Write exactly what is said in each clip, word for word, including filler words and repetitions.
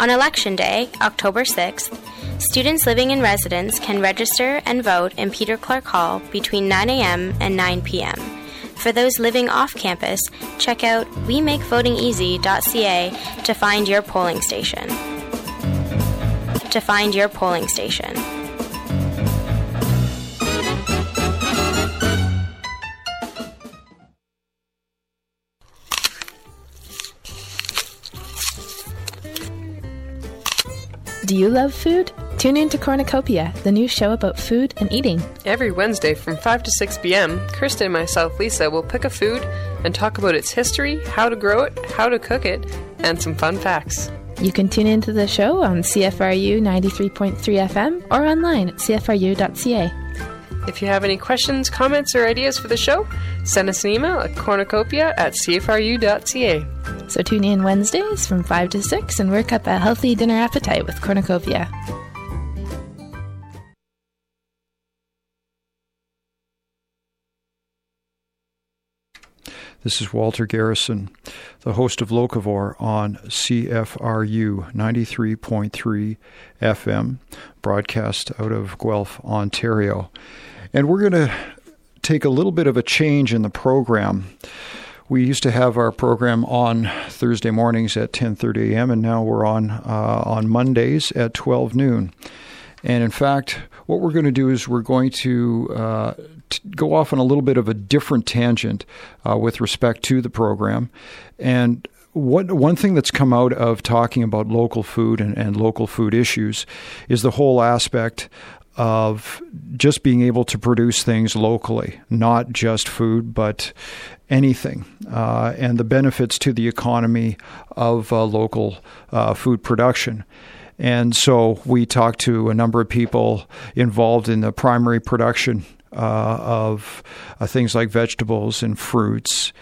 On Election Day, October sixth, students living in residence can register and vote in Peter Clark Hall between nine a.m. and nine p.m. For those living off campus, check out we make voting easy dot c a to find your polling station. To find your polling station. Do you love food? Tune in to Cornucopia, the new show about food and eating. Every Wednesday from five to six p.m., Krista and myself, Lisa, will pick a food and talk about its history, how to grow it, how to cook it, and some fun facts. You can tune into the show on C F R U ninety-three point three F M or online at c f r u dot c a. If you have any questions, comments, or ideas for the show, send us an email at cornucopia at c f r u dot c a. So tune in Wednesdays from five to six and work up a healthy dinner appetite with Cornucopia. This is Walter Garrison, the host of Locavore on C F R U ninety-three point three F M, broadcast out of Guelph, Ontario. And we're going to take a little bit of a change in the program. We used to have our program on Thursday mornings at ten thirty a.m., and now we're on uh, on Mondays at twelve noon. And in fact, what we're going to do is we're going to uh, t- go off on a little bit of a different tangent uh, with respect to the program. And what one thing that's come out of talking about local food and, and local food issues is the whole aspect of just being able to produce things locally, not just food, but anything, uh, and the benefits to the economy of uh, local uh, food production. And so we talked to a number of people involved in the primary production uh, of uh, things like vegetables and fruits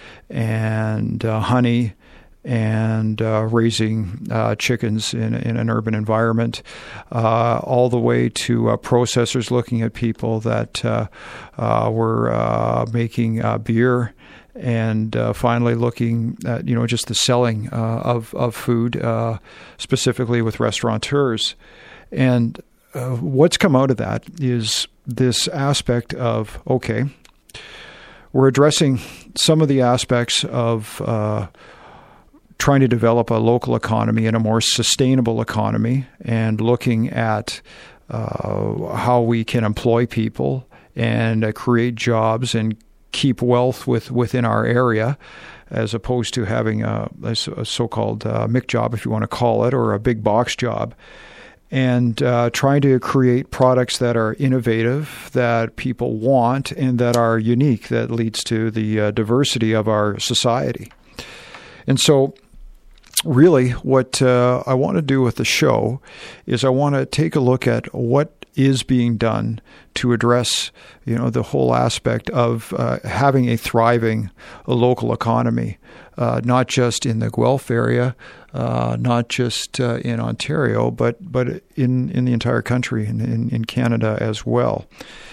and uh, honey and uh, raising uh, chickens in, in an urban environment, uh, all the way to uh, processors looking at people that uh, uh, were uh, making uh, beer, and uh, finally looking at, you know, just the selling uh, of, of food, uh, specifically with restaurateurs. And uh, what's come out of that is this aspect of, okay, we're addressing some of the aspects of uh, trying to develop a local economy and a more sustainable economy, and looking at uh, how we can employ people and uh, create jobs and keep wealth with, within our area, as opposed to having a, a so-called uh, M I C job, if you want to call it, or a big box job, and uh, trying to create products that are innovative, that people want, and that are unique, that leads to the uh, diversity of our society. And so really what uh, I want to do with the show is I want to take a look at what is being done to address, you know, the whole aspect of uh, having a thriving a local economy, uh, not just in the Guelph area, uh, not just uh, in Ontario, but but in, in the entire country, and in, in Canada as well.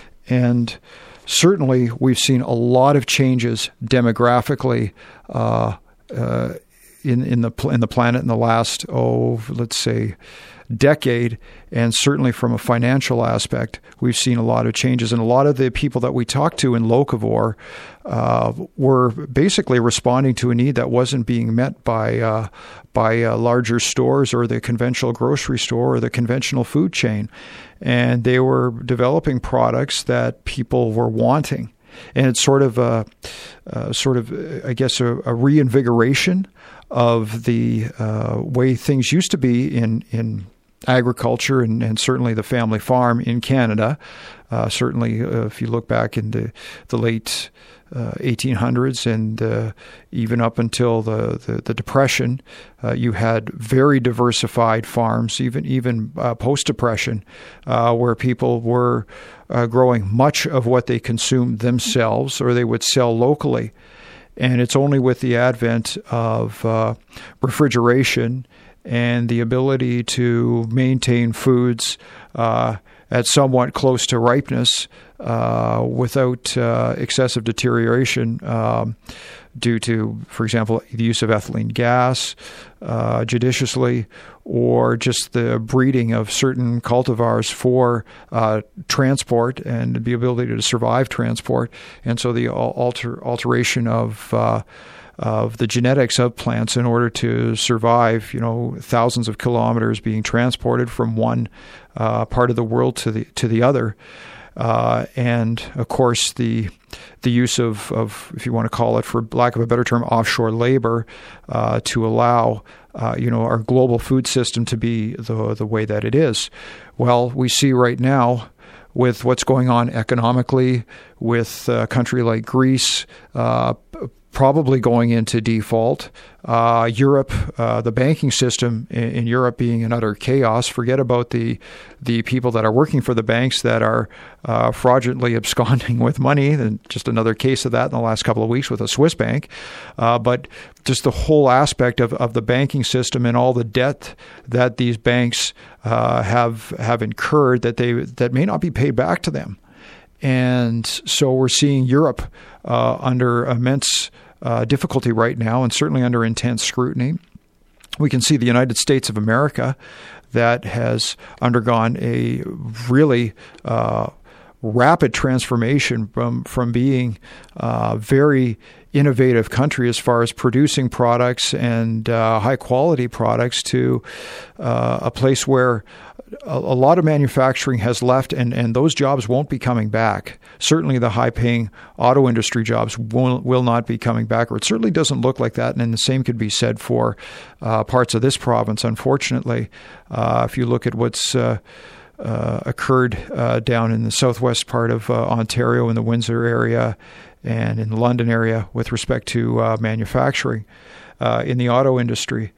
And certainly we've seen a lot of changes demographically uh, uh, in in the in the planet in the last, oh, let's say, decade, and certainly from a financial aspect, we've seen a lot of changes. And a lot of the people that we talked to in Locavore uh, were basically responding to a need that wasn't being met by uh, by uh, larger stores or the conventional grocery store or the conventional food chain, and they were developing products that people were wanting. And it's sort of a, a sort of, I guess, a, a reinvigoration of the uh, way things used to be in in agriculture and, and certainly the family farm in Canada. Uh, certainly, uh, if you look back in the, the late uh, eighteen hundreds and uh, even up until the, the, the Depression, uh, you had very diversified farms, even even uh, post-Depression, uh, where people were uh, growing much of what they consumed themselves, or they would sell locally. And it's only with the advent of uh, refrigeration and the ability to maintain foods uh, at somewhat close to ripeness uh, without uh, excessive deterioration um, due to, for example, the use of ethylene gas uh, judiciously, or just the breeding of certain cultivars for uh, transport and the ability to survive transport. And so the alter, alteration of uh, of the genetics of plants in order to survive, you know, thousands of kilometers being transported from one uh, part of the world to the to the other. Uh, and of course, the the use of, of, if you want to call it, for lack of a better term, offshore labor uh, to allow, uh, you know, our global food system to be the the way that it is. Well, we see right now with what's going on economically, with a country like Greece uh, probably going into default. Uh, Europe, uh, the banking system in, in Europe being in utter chaos. Forget about the the people that are working for the banks that are uh, fraudulently absconding with money. And just another case of that in the last couple of weeks with a Swiss bank. Uh, but just the whole aspect of, of the banking system and all the debt that these banks uh, have have incurred that they that may not be paid back to them. And so we're seeing Europe uh, under immense uh, difficulty right now, and certainly under intense scrutiny. We can see the United States of America that has undergone a really uh, rapid transformation from, from being a very innovative country as far as producing products and uh, high-quality products to uh, a place where a, a lot of manufacturing has left, and, and those jobs won't be coming back. Certainly the high-paying auto industry jobs will, will not be coming back, or it certainly doesn't look like that, and then the same could be said for uh, parts of this province, unfortunately. Uh, if you look at what's uh, uh, occurred uh, down in the southwest part of uh, Ontario, in the Windsor area, and in the London area with respect to uh, manufacturing uh, in the auto industry.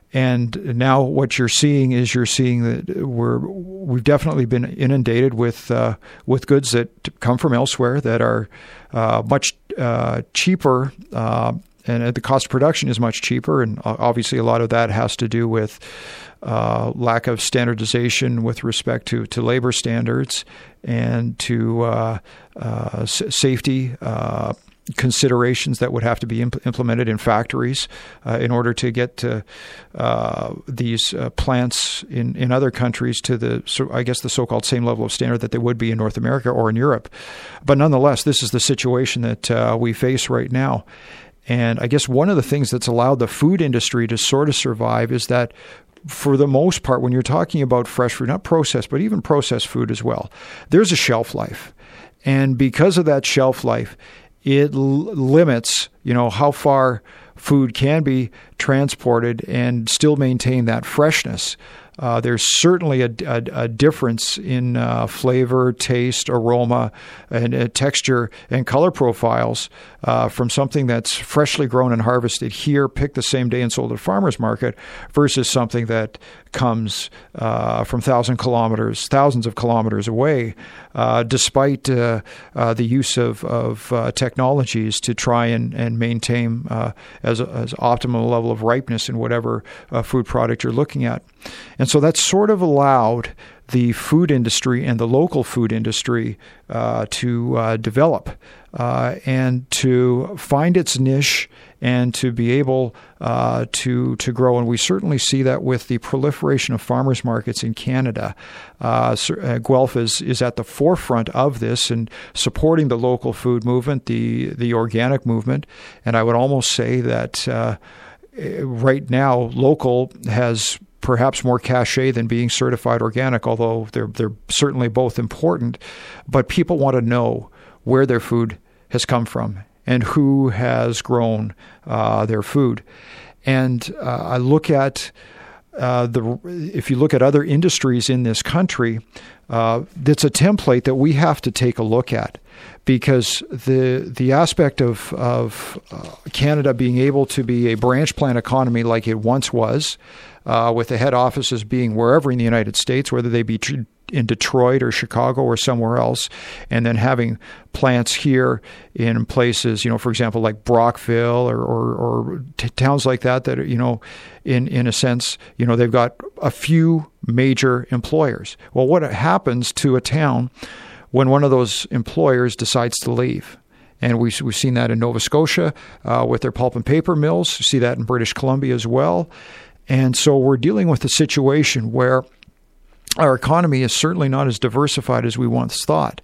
And now what you're seeing is you're seeing that we're we've definitely been inundated with uh, with goods that come from elsewhere that are uh, much uh, cheaper, uh, and the cost of production is much cheaper. And obviously, a lot of that has to do with uh, lack of standardization with respect to, to labor standards and to uh, uh, s- safety Uh, considerations that would have to be imp- implemented in factories uh, in order to get to, uh, these uh, plants in, in other countries to the, so I guess, the so-called same level of standard that they would be in North America or in Europe. But nonetheless, this is the situation that uh, we face right now. And I guess one of the things that's allowed the food industry to sort of survive is that, for the most part, when you're talking about fresh food, not processed, but even processed food as well, there's a shelf life. And because of that shelf life, it l- limits, you know, how far food can be transported and still maintain that freshness. Uh, there's certainly a, a, a difference in uh, flavor, taste, aroma, and uh, texture and color profiles uh, from something that's freshly grown and harvested here, picked the same day and sold at a farmer's market, versus something that comes uh, from thousand kilometers, thousands of kilometers away, uh, despite uh, uh, the use of, of uh, technologies to try and, and maintain uh, as, as optimal level of ripeness in whatever uh, food product you're looking at. And so that's sort of allowed the food industry and the local food industry uh, to uh, develop uh, and to find its niche and to be able uh, to to grow. And we certainly see that with the proliferation of farmers markets in Canada. Uh, Guelph is, is at the forefront of this and supporting the local food movement, the, the organic movement. And I would almost say that uh, right now, local has perhaps more cachet than being certified organic, although they're they're certainly both important. But people want to know where their food has come from and who has grown uh, their food. And uh, I look at uh, the if you look at other industries in this country, uh, it's a template that we have to take a look at, because the the aspect of of uh, Canada being able to be a branch plant economy like it once was, Uh, with the head offices being wherever in the United States, whether they be tr- in Detroit or Chicago or somewhere else, and then having plants here in places, you know, for example, like Brockville or, or, or t- towns like that, that are, you know, in, in a sense, you know, they've got a few major employers. Well, what happens to a town when one of those employers decides to leave? And we, we've seen that in Nova Scotia uh, with their pulp and paper mills. We see that in British Columbia as well. And so we're dealing with a situation where our economy is certainly not as diversified as we once thought.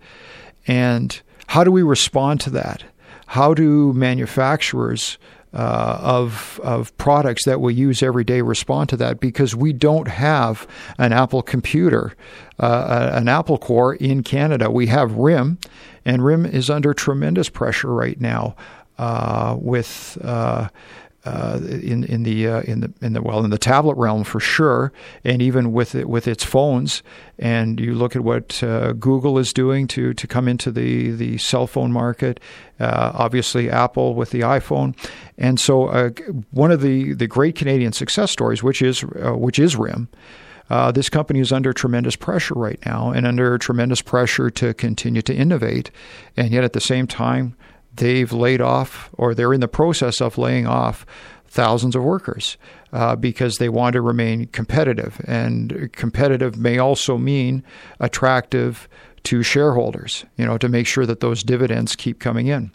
And how do we respond to that? How do manufacturers uh, of of products that we use every day respond to that? Because we don't have an Apple computer, uh, an Apple core in Canada. We have R I M, and R I M is under tremendous pressure right now uh, with. Uh, Uh, in in the uh, in the in the well in the tablet realm for sure, and even with it, with its phones. And you look at what uh, Google is doing to to come into the the cell phone market. Uh, obviously, Apple with the iPhone, and so uh, one of the, the great Canadian success stories, which is uh, which is R I M. Uh, this company is under tremendous pressure right now, and under tremendous pressure to continue to innovate, and yet at the same time, they've laid off, or they're in the process of laying off, thousands of workers uh, because they want to remain competitive. And competitive may also mean attractive to shareholders, you know, to make sure that those dividends keep coming in.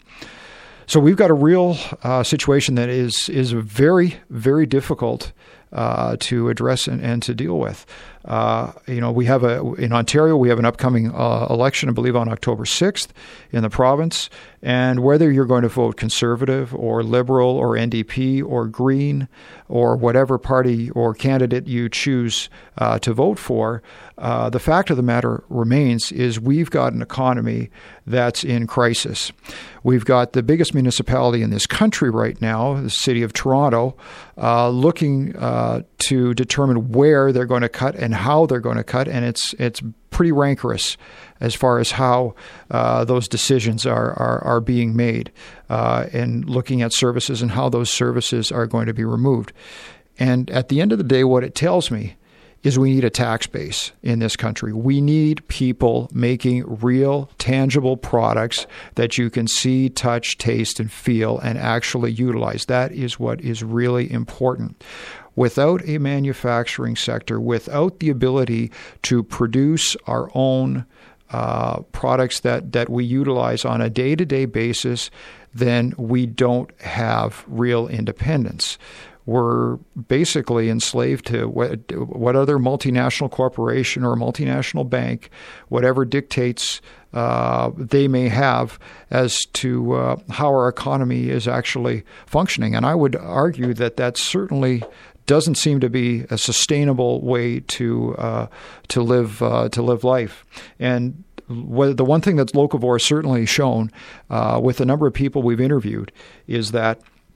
So we've got a real uh, situation that is is very, very difficult uh, to address and, and to deal with. Uh, you know, we have a in Ontario, we have an upcoming uh, election, I believe, on October sixth in the province. And whether you're going to vote Conservative or Liberal or N D P or Green or whatever party or candidate you choose uh, to vote for, uh, the fact of the matter remains is we've got an economy that's in crisis. We've got the biggest municipality in this country right now, the city of Toronto, uh, looking uh, to determine where they're going to cut and how they're going to cut, and it's it's pretty rancorous as far as how uh, those decisions are are, are being made, uh, and looking at services and how those services are going to be removed. And at the end of the day, what it tells me is we need a tax base in this country. We need people making real, tangible products that you can see, touch, taste, and feel and actually utilize. That is what is really important. Without a manufacturing sector, without the ability to produce our own uh, products that, that we utilize on a day-to-day basis, then we don't have real independence. We're basically enslaved to what, what other multinational corporation or multinational bank, whatever dictates uh, they may have as to uh, how our economy is actually functioning. And I would argue that that certainly doesn't seem to be a sustainable way to uh, to live uh, to live life. And the one thing that Locavore has certainly shown uh, with a number of people we've interviewed is that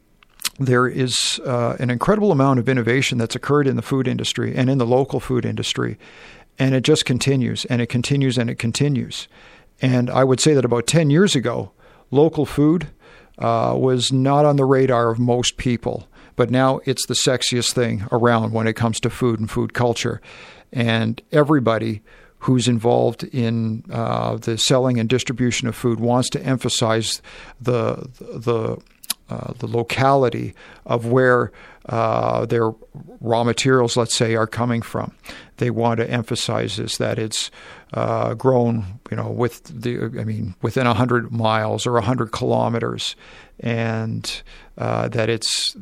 there is uh, an incredible amount of innovation that's occurred in the food industry and in the local food industry, and it just continues and it continues and it continues. And I would say that about ten years ago, local food uh, was not on the radar of most people, but now it's the sexiest thing around when it comes to food and food culture. And everybody who's involved in uh, the selling and distribution of food wants to emphasize the the Uh, the locality of where uh, their raw materials, let's say, are coming from. They want to emphasize this, that it's uh, grown, you know, with the, I mean, within a hundred miles or a hundred kilometers, and uh, that it's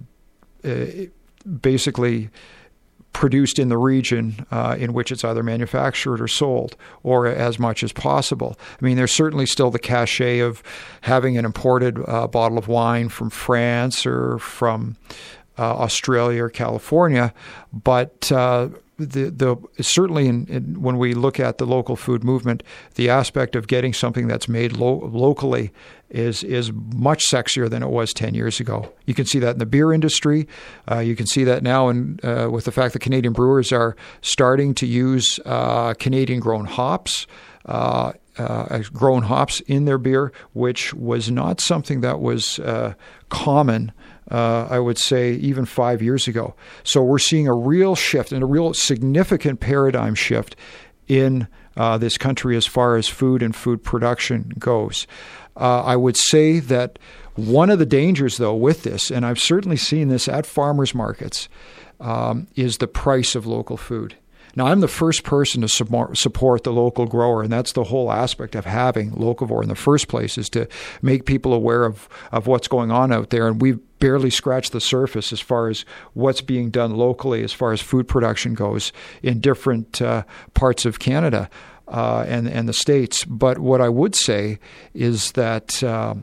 uh, basically produced in the region uh, in which it's either manufactured or sold, or as much as possible. I mean, there's certainly still the cachet of having an imported uh, bottle of wine from France or from uh, Australia or California, but uh, the the certainly in, in, when we look at the local food movement, the aspect of getting something that's made lo- locally is is much sexier than it was ten years ago. You can see that in the beer industry. Uh, you can see that now in, uh, with the fact that Canadian brewers are starting to use uh, Canadian-grown hops, uh, uh, grown hops in their beer, which was not something that was uh, common, uh, I would say, even five years ago. So we're seeing a real shift and a real significant paradigm shift in uh, this country as far as food and food production goes. Uh, I would say that one of the dangers, though, with this, and I've certainly seen this at farmers markets, um, is the price of local food. Now, I'm the first person to support the local grower, and that's the whole aspect of having Locavore in the first place, is to make people aware of, of what's going on out there. And we've barely scratched the surface as far as what's being done locally as far as food production goes in different uh, parts of Canada uh, and, and the States. But what I would say is that uh,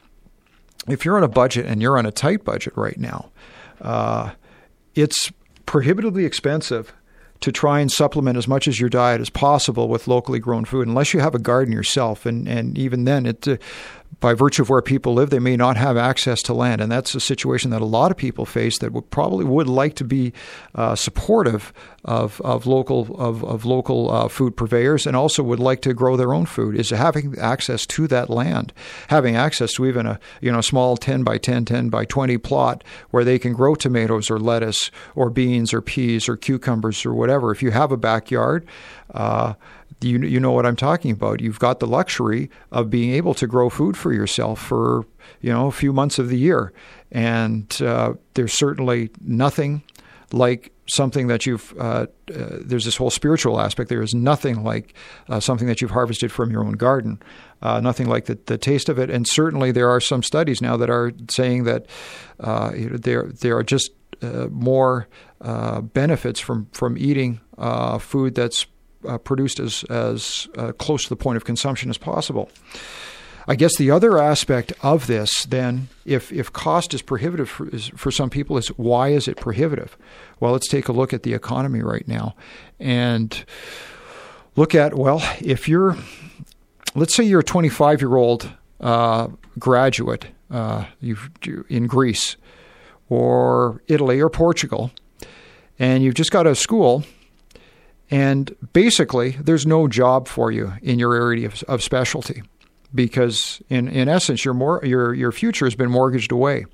if you're on a budget, and you're on a tight budget right now, uh, it's prohibitively expensive to try and supplement as much as your diet as possible with locally grown food, unless you have a garden yourself. And, and even then, it, uh, by virtue of where people live, they may not have access to land. And that's a situation that a lot of people face that would probably would like to be uh, supportive of, of local of, of local uh, food purveyors, and also would like to grow their own food, is having access to that land, having access to even a you know small ten by ten, ten by twenty plot where they can grow tomatoes or lettuce or beans or peas or cucumbers or whatever. If you have a backyard, uh, You you know what I'm talking about. You've got the luxury of being able to grow food for yourself for you know a few months of the year, and uh, there's certainly nothing like something that you've. Uh, uh, there's this whole spiritual aspect. There is nothing like uh, something that you've harvested from your own garden. Uh, nothing like the, the taste of it. And certainly there are some studies now that are saying that uh, there there are just uh, more uh, benefits from from eating uh, food that's Uh, produced as as uh, close to the point of consumption as possible. I guess the other aspect of this, then, if if cost is prohibitive for, is, for some people, is why is it prohibitive? Well, let's take a look at the economy right now and look at, well, if you're, let's say you're a twenty-five-year-old uh, graduate uh, you've, in Greece or Italy or Portugal, and you've just got out of school. And basically, there's no job for you in your area of, of specialty, because in, in essence, your more your your future has been mortgaged away.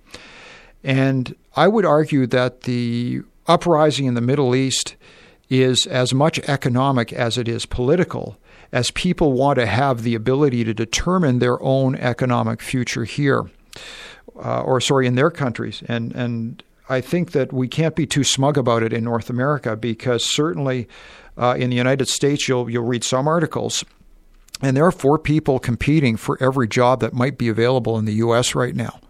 And I would argue that the uprising in the Middle East is as much economic as it is political, as people want to have the ability to determine their own economic future here, uh, or sorry, in their countries. And and I think that we can't be too smug about it in North America, because certainly uh, in the United States, you'll you'll read some articles, and there are four people competing for every job that might be available in the U S right now.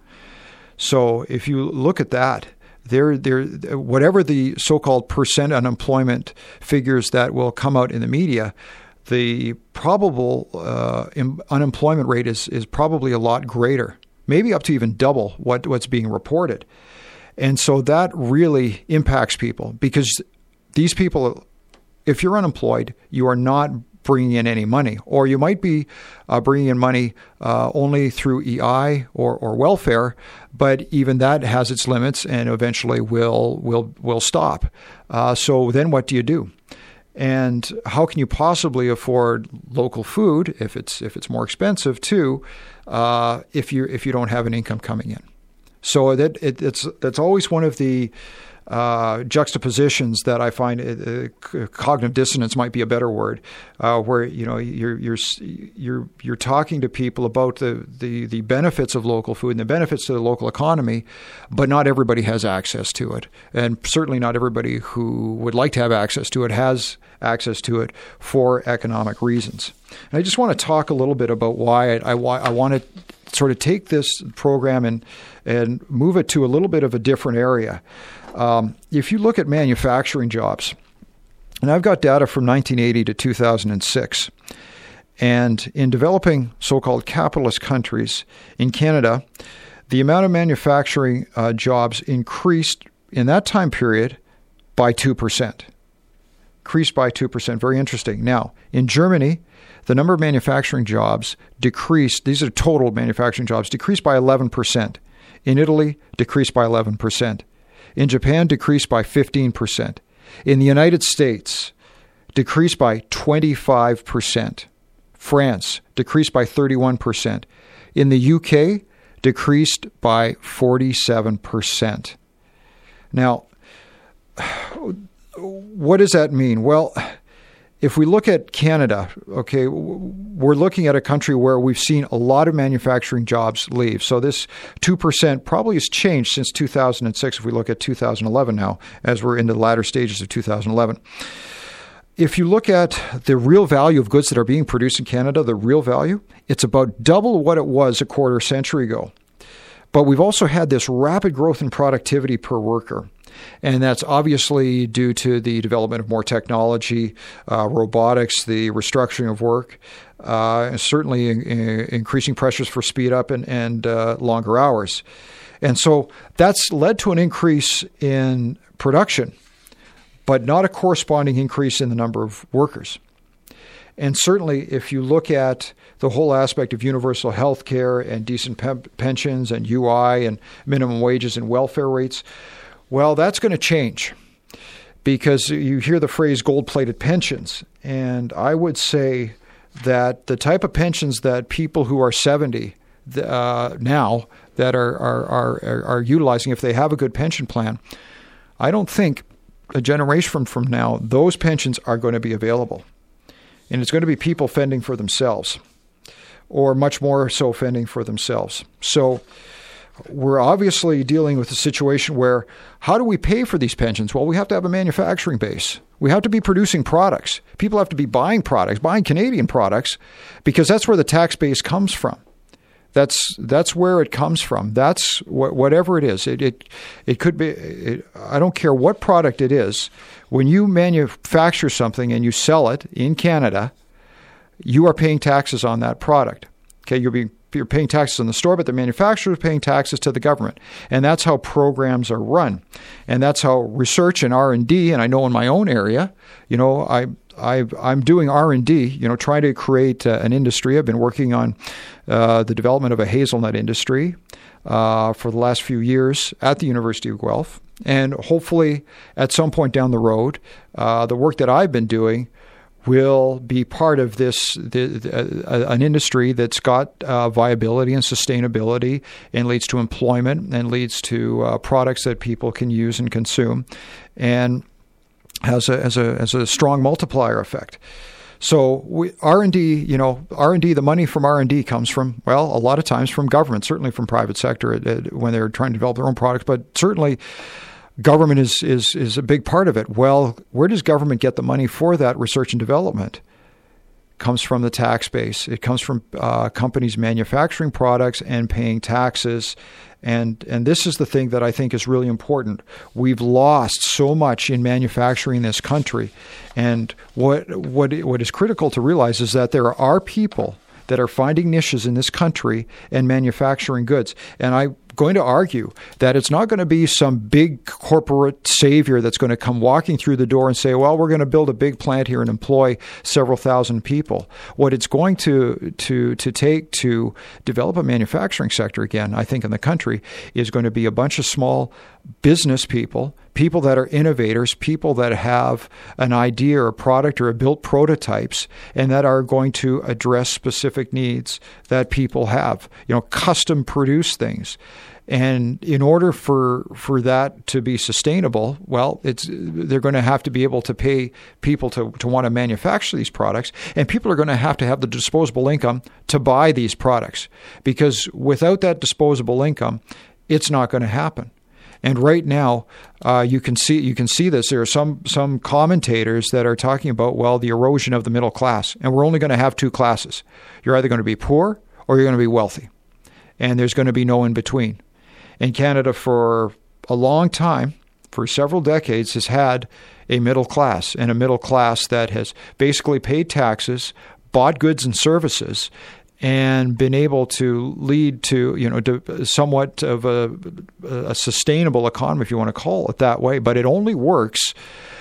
So if you look at that, there, there, whatever the so-called percent unemployment figures that will come out in the media, the probable uh, unemployment rate is is probably a lot greater, maybe up to even double what, what's being reported. And so that really impacts people, because these people, if you're unemployed, you are not bringing in any money, or you might be uh, bringing in money uh, only through E I or, or welfare, but even that has its limits and eventually will will will stop. Uh, so then what do you do? And how can you possibly afford local food if it's if it's more expensive too, uh, if you if you don't have an income coming in? So that it, it's that's always one of the uh, juxtapositions that I find. Uh, cognitive dissonance might be a better word, uh, where you know you're you're you're you're talking to people about the, the the benefits of local food and the benefits to the local economy, but not everybody has access to it, and certainly not everybody who would like to have access to it has access to it for economic reasons. And I just want to talk a little bit about why I, I, I want to sort of take this program and and move it to a little bit of a different area. Um, if you look at manufacturing jobs, and I've got data from nineteen eighty to two thousand six, and in developing so-called capitalist countries in Canada, the amount of manufacturing uh, jobs increased in that time period by two percent. Increased by two percent. Very interesting. Now, in Germany, the number of manufacturing jobs decreased. These are total manufacturing jobs, decreased by eleven percent. In Italy, decreased by eleven percent. In Japan, decreased by fifteen percent. In the United States, decreased by twenty-five percent. France, decreased by thirty-one percent. In the U K, decreased by forty-seven percent. Now, what does that mean? Well, if we look at Canada, okay, we're looking at a country where we've seen a lot of manufacturing jobs leave. So this two percent probably has changed since two thousand six if we look at two thousand eleven now, as we're in the latter stages of two thousand eleven. if you look at the real value of goods that are being produced in Canada, the real value, it's about double what it was a quarter century ago. But we've also had this rapid growth in productivity per worker. And that's obviously due to the development of more technology, uh, robotics, the restructuring of work, uh, and certainly in, in increasing pressures for speed up and, and uh, longer hours. And so that's led to an increase in production, but not a corresponding increase in the number of workers. And certainly if you look at the whole aspect of universal health care and decent pe- pensions and U I and minimum wages and welfare rates, well, that's going to change because you hear the phrase gold-plated pensions. And I would say that the type of pensions that people who are seventy uh, now that are, are, are, are utilizing, if they have a good pension plan, I don't think a generation from, from now, those pensions are going to be available. And it's going to be people fending for themselves, or much more so fending for themselves. So we're obviously dealing with a situation where how do we pay for these pensions? Well, we have to have a manufacturing base. We have to be producing products. People have to be buying products, buying Canadian products, because that's where the tax base comes from. That's that's where it comes from. That's wh- whatever it is. It it it could be. It, I don't care what product it is. When you manufacture something and you sell it in Canada, you are paying taxes on that product. Okay, you're being you're paying taxes in the store, but the manufacturer is paying taxes to the government. And that's how programs are run. And that's how research and R and D, and I know in my own area, you know, I, I, I'm doing R and D, you know, trying to create uh, an industry. I've been working on uh, the development of a hazelnut industry uh, for the last few years at the University of Guelph. And hopefully at some point down the road, uh, the work that I've been doing will be part of this, the, the, uh, an industry that's got uh, viability and sustainability and leads to employment and leads to uh, products that people can use and consume and has a, has a, has a strong multiplier effect. So we, R and D, you know, R and D, the money from R and D comes from, well, a lot of times from government, certainly from private sector it, it, when they're trying to develop their own products, but certainly government is, is is a big part of it. Well, where does government get the money for that research and development? It comes from the tax base. It comes from uh, companies manufacturing products and paying taxes. And and this is the thing that I think is really important. We've lost so much in manufacturing in this country. And what what what is critical to realize is that there are people that are finding niches in this country and manufacturing goods. And I'm going to argue that it's not going to be some big corporate savior that's going to come walking through the door and say, well, we're going to build a big plant here and employ several thousand people. What it's going to to to take to develop a manufacturing sector again, I think, in the country is going to be a bunch of small business people, people that are innovators, people that have an idea or a product or have built prototypes and that are going to address specific needs that people have, you know, custom produce things. And in order for for that to be sustainable, well, it's they're going to have to be able to pay people to, to want to manufacture these products, and people are going to have to have the disposable income to buy these products, because without that disposable income, it's not going to happen. And right now, uh, you can see you can see this. There are some some commentators that are talking about, well, the erosion of the middle class, and we're only going to have two classes. You're either going to be poor or you're going to be wealthy, and there's going to be no in between. And Canada, for a long time, for several decades, has had a middle class, and a middle class that has basically paid taxes, bought goods and services, and been able to lead to, you know, to somewhat of a, a sustainable economy, if you want to call it that way. But it only works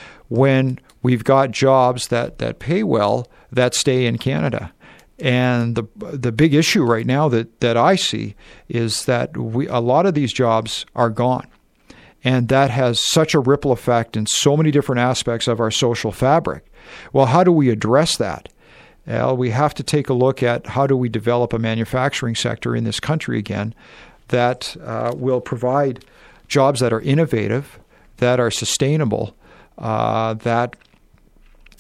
when we've got jobs that, that pay well that stay in Canada. And the the big issue right now that, that I see is that we a lot of these jobs are gone. And that has such a ripple effect in so many different aspects of our social fabric. Well, how do we address that? Well, we have to take a look at how do we develop a manufacturing sector in this country again that uh, will provide jobs that are innovative, that are sustainable, uh, that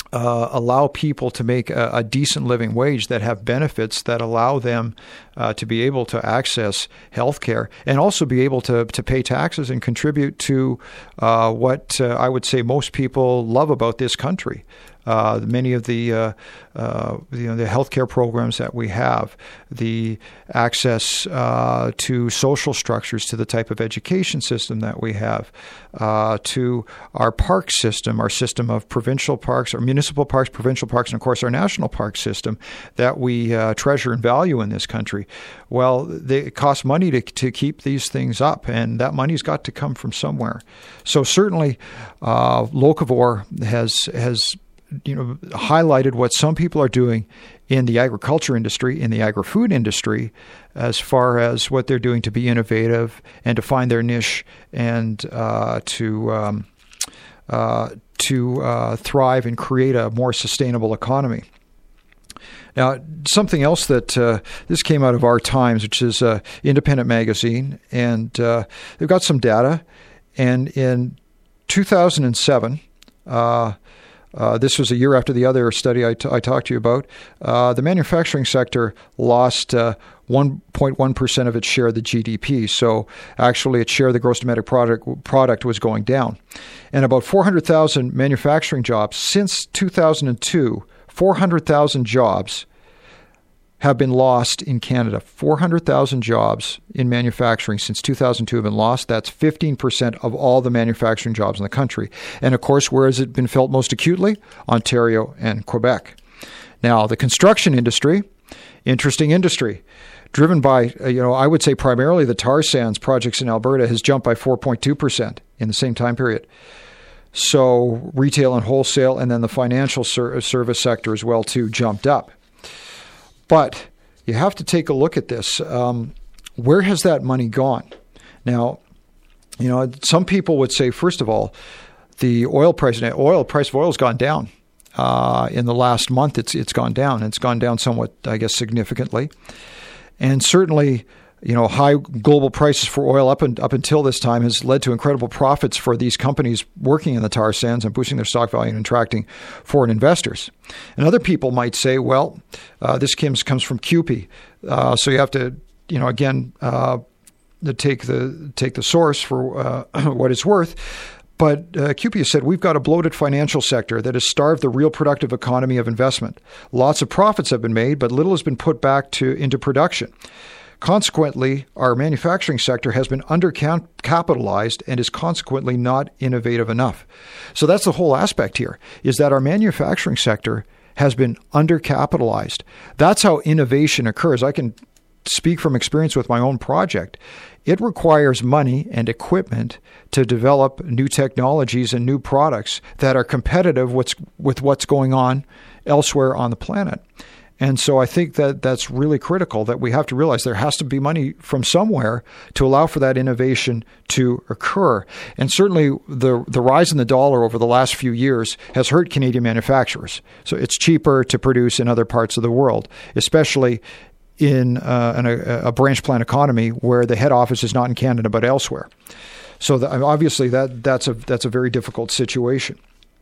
Uh, allow people to make a, a decent living wage, that have benefits that allow them uh, to be able to access health care and also be able to, to pay taxes and contribute to uh, what uh, I would say most people love about this country. Uh, many of the uh, uh, you know the healthcare programs that we have, the access uh, to social structures, to the type of education system that we have, uh, to our park system, our system of provincial parks, our municipal parks, provincial parks, and of course our national park system that we uh, treasure and value in this country. Well, they, it costs money to to keep these things up, and that money's got to come from somewhere. So certainly, uh, Locavore has has. you know, highlighted what some people are doing in the agriculture industry, in the agri-food industry, as far as what they're doing to be innovative and to find their niche and uh, to um, uh, to uh, thrive and create a more sustainable economy. Now, something else that uh, this came out of Our Times, which is an independent magazine, and uh, they've got some data. And in two thousand seven, uh, Uh, this was a year after the other study I, t- I talked to you about. Uh, the manufacturing sector lost uh, one point one percent of its share of the G D P. So actually its share of the gross domestic product, product was going down. And about four hundred thousand manufacturing jobs since two thousand two, four hundred thousand jobs have been lost in Canada. four hundred thousand jobs in manufacturing since two thousand two have been lost. That's fifteen percent of all the manufacturing jobs in the country. And of course, where has it been felt most acutely? Ontario and Quebec. Now, the construction industry, interesting industry, driven by, you know, I would say primarily the tar sands projects in Alberta, has jumped by four point two percent in the same time period. So retail and wholesale, and then the financial ser- service sector as well, too, jumped up. But you have to take a look at this. Um, where has that money gone? Now, you know, some people would say, first of all, the oil price, oil price of oil has gone down. Uh, in the last month, it's it's gone down. It's gone down somewhat, I guess, significantly. And certainly, you know, high global prices for oil up and up until this time has led to incredible profits for these companies working in the tar sands and boosting their stock value and attracting foreign investors. And other people might say, well, uh, this comes comes from C U P E. Uh, so you have to, you know, again, uh, to take the take the source for uh, what it's worth. But uh, C U P E has said, we've got a bloated financial sector that has starved the real productive economy of investment. Lots of profits have been made, but little has been put back to into production. Consequently, our manufacturing sector has been undercapitalized and is consequently not innovative enough. So that's the whole aspect here, is that our manufacturing sector has been undercapitalized. That's how innovation occurs. I can speak from experience with my own project. It requires money and equipment to develop new technologies and new products that are competitive with, with what's going on elsewhere on the planet. And so I think that that's really critical, that we have to realize there has to be money from somewhere to allow for that innovation to occur. And certainly the the rise in the dollar over the last few years has hurt Canadian manufacturers. So it's cheaper to produce in other parts of the world, especially in, uh, in a, a branch plant economy where the head office is not in Canada but elsewhere. So the, obviously that that's a that's a very difficult situation.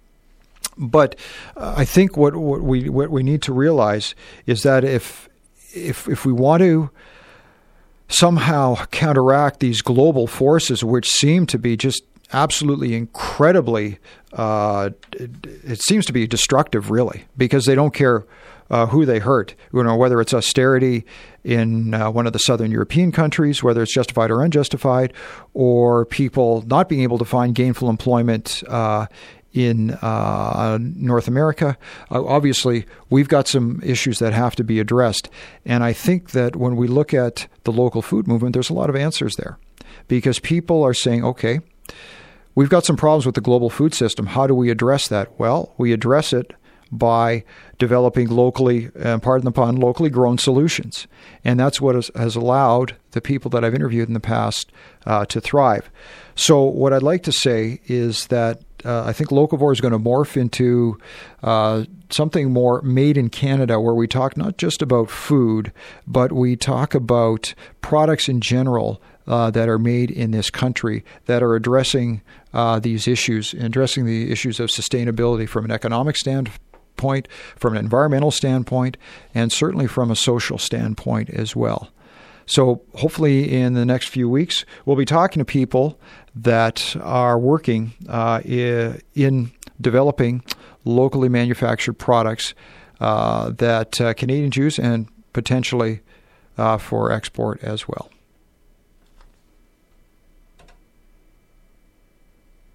But uh, I think what, what we what we need to realize is that if if if we want to somehow counteract these global forces, which seem to be just absolutely incredibly, uh, it, it seems to be destructive, really, because they don't care uh, who they hurt. You know, whether it's austerity in uh, one of the southern European countries, whether it's justified or unjustified, or people not being able to find gainful employment Uh, in uh, North America. Uh, obviously, we've got some issues that have to be addressed. And I think that when we look at the local food movement, there's a lot of answers there. Because people are saying, okay, we've got some problems with the global food system. How do we address that? Well, we address it by developing locally, uh, pardon the pun, locally grown solutions. And that's what has, has allowed the people that I've interviewed in the past uh, to thrive. So what I'd like to say is that Uh, I think Locavore is going to morph into uh, something more made in Canada, where we talk not just about food, but we talk about products in general uh, that are made in this country that are addressing uh, these issues, addressing the issues of sustainability from an economic stand standpoint, from an environmental standpoint, and certainly from a social standpoint as well. So hopefully in the next few weeks, we'll be talking to people that are working uh, in developing locally manufactured products uh, that uh, Canadians use and potentially uh, for export as well.